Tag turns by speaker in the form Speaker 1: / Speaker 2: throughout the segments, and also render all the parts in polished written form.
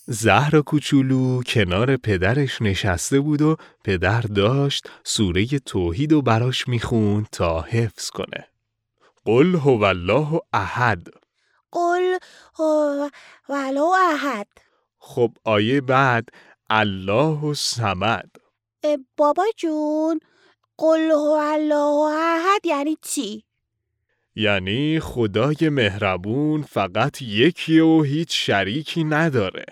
Speaker 1: زهر کوچولو کنار پدرش نشسته بود و پدر داشت سوره توحید رو براش میخوند تا حفظ کنه. قل هو الله احد.
Speaker 2: قل هو الله احد.
Speaker 1: خب آیه بعد الله الصمد.
Speaker 2: بابا جون، قل هو الله احد یعنی چی؟
Speaker 1: یعنی خدای مهربون فقط یکیه و هیچ شریکی نداره.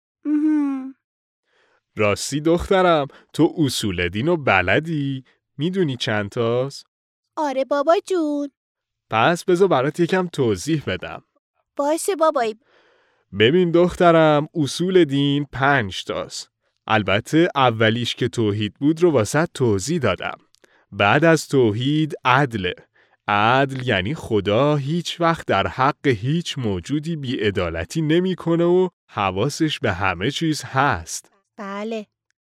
Speaker 1: راستی دخترم، تو اصول دین و بلدی؟ میدونی چند تاست؟
Speaker 2: آره بابا جون.
Speaker 1: پس بذار برات یکم توضیح بدم.
Speaker 2: باشه بابایی.
Speaker 1: ببین دخترم، اصول دین 5 تاست. البته اولیش که توحید بود رو واسه توضیح دادم. بعد از توحید عدله. عدل یعنی خدا هیچ وقت در حق هیچ موجودی بی‌عدالتی نمی‌کنه و حواسش به همه چیز هست.
Speaker 2: بله.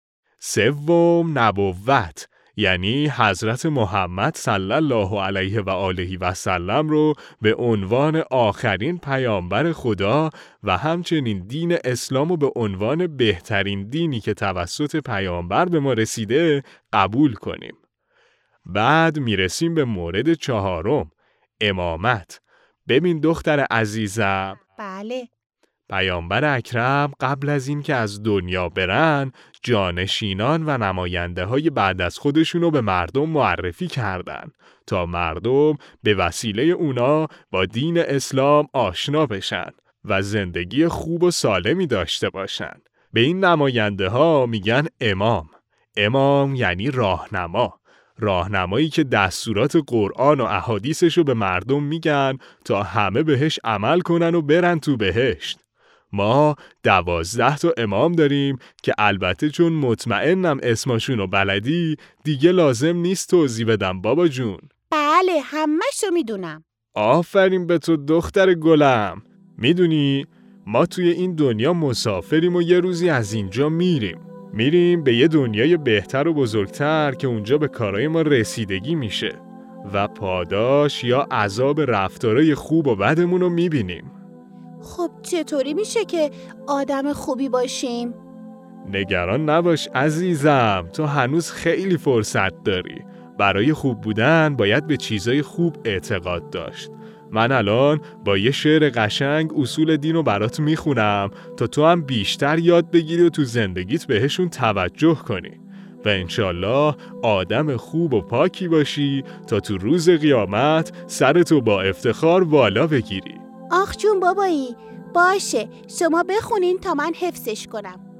Speaker 1: سوم نبوت، یعنی حضرت محمد صلی الله علیه و آله و سلم رو به عنوان آخرین پیامبر خدا و همچنین دین اسلام رو به عنوان بهترین دینی که توسط پیامبر به ما رسیده قبول کنیم. بعد میرسیم به مورد 4، امامت. ببین دختر عزیزم.
Speaker 2: بله.
Speaker 1: پیامبر اکرم قبل از این که از دنیا برن، جانشینان و نماینده های بعد از خودشونو به مردم معرفی کردن تا مردم به وسیله اونا با دین اسلام آشنا بشن و زندگی خوب و سالمی داشته باشن. به این نماینده ها میگن امام. امام یعنی راهنما. راهنمایی که دستورات قرآن و احادیثشو به مردم میگن تا همه بهش عمل کنن و برن تو بهشت. ما 12 تا امام داریم که البته چون مطمئنم اسمشونو بلدی دیگه لازم نیست توضیح بدم بابا جون.
Speaker 2: بله همه‌شو میدونم.
Speaker 1: آفرین به تو دختر گلم. میدونی ما توی این دنیا مسافریم و یه روزی از اینجا میریم به یه دنیای بهتر و بزرگتر که اونجا به کارهای ما رسیدگی میشه و پاداش یا عذاب رفتارای خوب و بدمون رو میبینیم.
Speaker 2: خب چطوری میشه که آدم خوبی باشیم؟
Speaker 1: نگران نباش عزیزم، تو هنوز خیلی فرصت داری. برای خوب بودن باید به چیزای خوب اعتقاد داشت. من الان با یه شعر قشنگ اصول دین رو برات میخونم تا تو هم بیشتر یاد بگیری و تو زندگیت بهشون توجه کنی و انشالله آدم خوب و پاکی باشی تا تو روز قیامت سرتو با افتخار بالا بگیری.
Speaker 2: آخ جون بابایی، باشه شما بخونین تا من حفظش کنم.